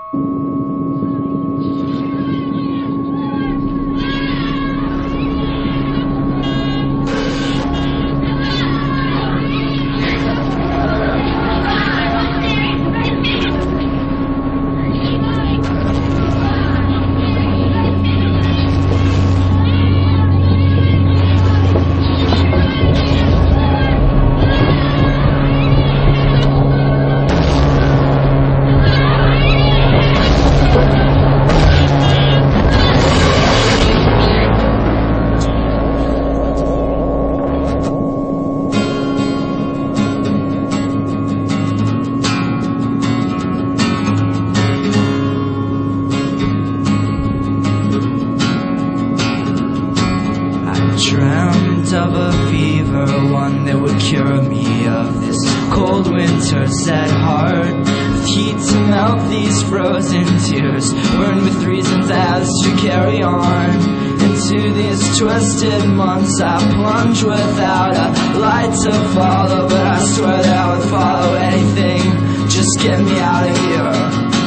Dreamt of a fever, one that would cure me of this cold winter sad heart, with heat to melt these frozen tears, burned with reasons as to carry on. Into these twisted months I plunge without a light to follow, but I swear that I would follow anything, just get me out of here.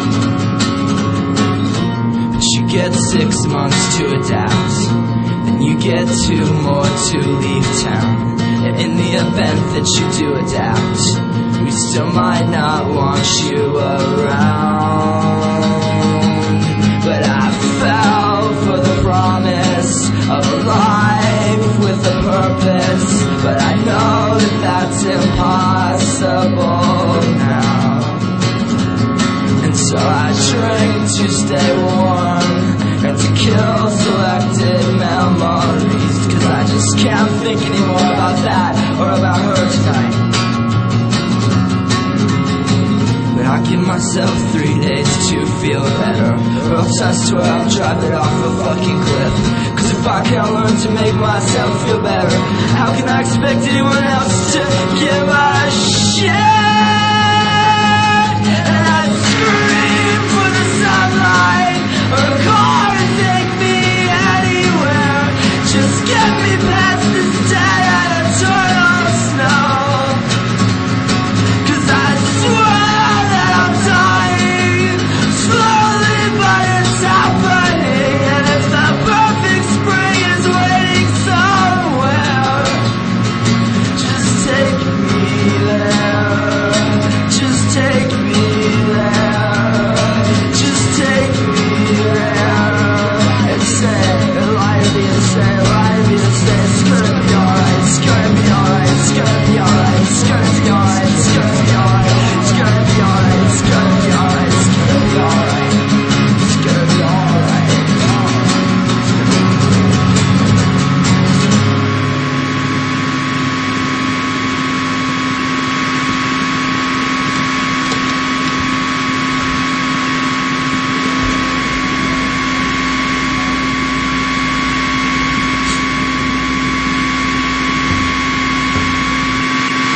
But you get 6 months to adapt, you get 2 more to leave town. And in the event that you do adapt, we still might not want you around. But I fell for the promise of a life with a purpose, but I know that that's impossible now. And so I drink to stay warm and to kill selected memories, cause I just can't think anymore about that or about her tonight. But I give myself 3 days to feel better, or else I swear I'll drive it off a fucking cliff. Cause if I can't learn to make myself feel better, how can I expect anyone else to give a shit?